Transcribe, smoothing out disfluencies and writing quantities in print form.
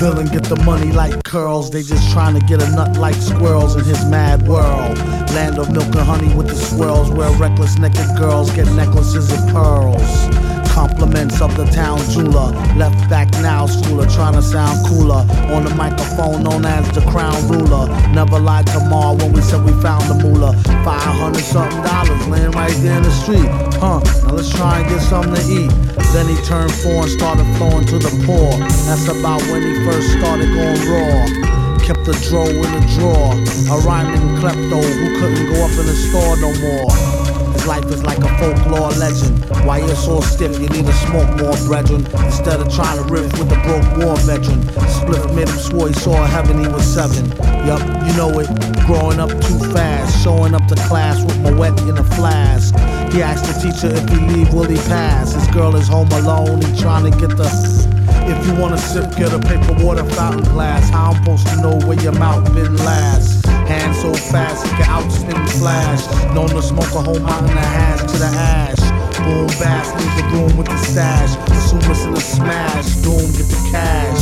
bill and get the money like curls. They just trying to get a nut like squirrels in his mad world. Land of milk and honey with the swirls, where reckless naked girls get necklaces of pearls. Compliments of the town jeweler, left back now schooler, trying to sound cooler. On the microphone known as the crown ruler. Never lied to Ma when we said we found the moolah. $500-something laying right there in the street. Now let's try and get something to eat. Then he turned 4 and started flowing to the poor. That's about when he first started going raw. Kept the dro in the drawer. A rhyming klepto who couldn't go up in the store no more. His life is like a folklore legend. Why you're so stiff, you need to smoke more, brethren. Instead of trying to riff with the broke war veteran. Spliff made him swore he saw heaven, he was 7. Yup, you know it. Growing up too fast. Showing up to class with my wet in a flask. He asked the teacher if he leave, will he pass? His girl is home alone, he trying to get the... If you wanna sip, get a paper water fountain glass. How I'm supposed to know where your mouth been last? Hand so fast, he can outspin flash. Known to smoke a whole mountain of hash to the ash. Boom, bass, leave the room with the stash. Assume it's in a smash, doom, get the cash.